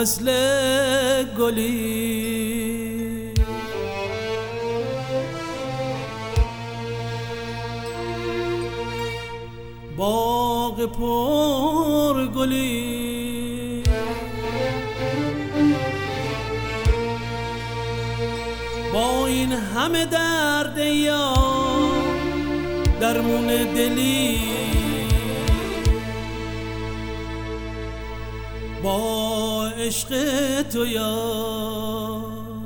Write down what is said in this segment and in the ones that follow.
مثل گلی باغ پر گلی با این همه درد یا درمون دلی با عشق تو یا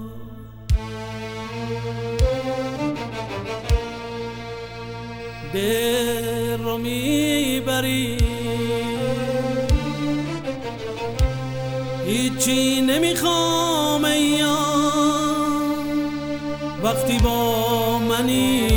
دل رو میبری هیچی نمیخوام یا وقتی با منی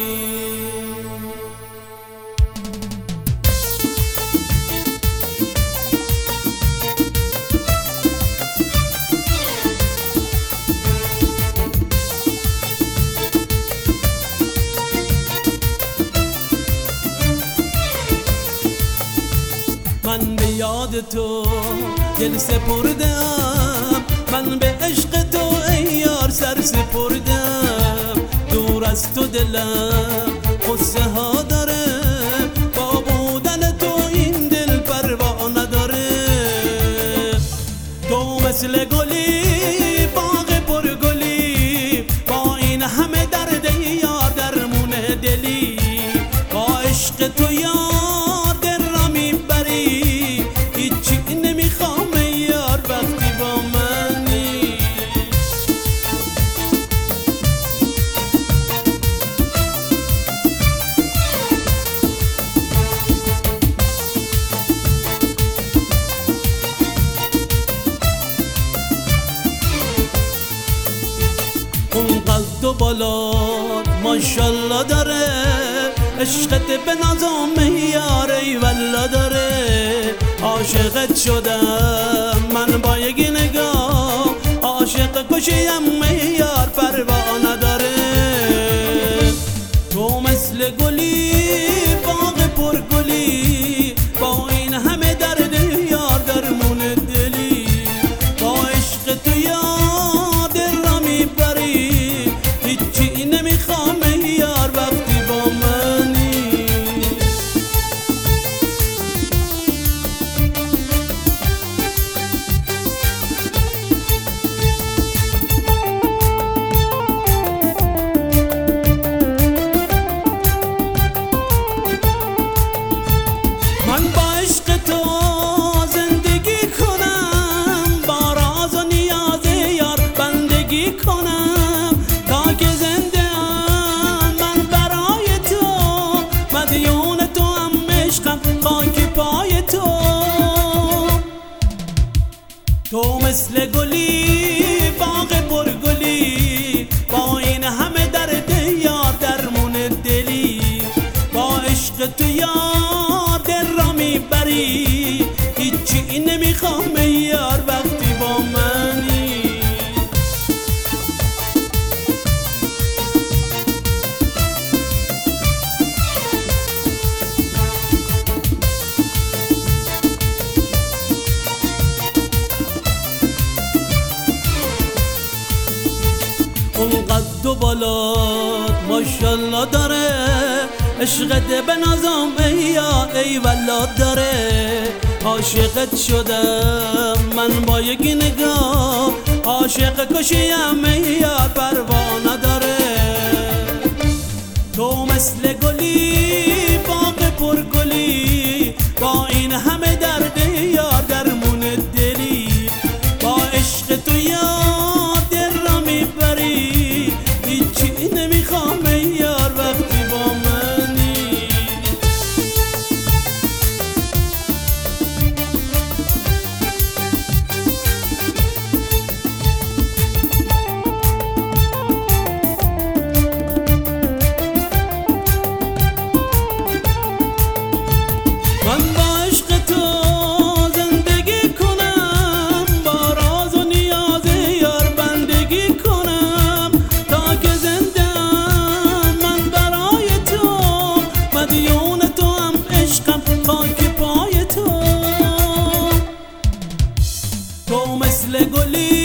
من به یاد تو دل سپردم من به عشق تو ای یار سر سپردم دور از تو دلم قصه ها داره با بودن تو این دل پروا نداره تو مثل گلی باغ پر گلی با این همه درد یار درمون دلی با عشق تو یار اون قد و بالات ماشالله داره عشقت به نظام یار ای والله داره عاشقت شدم من با یک نگاه عاشق کشیم یار پروا نداره تو مثل گلی باغ پر گلی با این همه درد یار درمون دلی با عشق تو یار دل را میبری هیچی نمیخوام یار وقتی با منی من با عشق تو زندگی کنم با راز و نیاز یار بندگی کنم تا که زنده ام من برای تو مدیون تو هم عشقم خاک پای تو تو مثل گلی باغ پر گلی با این همه درد یار درمون دلی با عشق تو یار دل را میبری هیچی نمیخوام یار وقتی با منی اون قد و بالات ماشالله داره عشقت به نظام ای یار ای والله داره عاشقت شدم من با یک نگاه عاشق کشیم ای یار پروا نداره تو مثل گلی باغ پر گلی با این همه درد یار درمون دلی با عشق تو یار دل را میبری هیچی نمیخوام یار وقتی با منی تو مثل گلی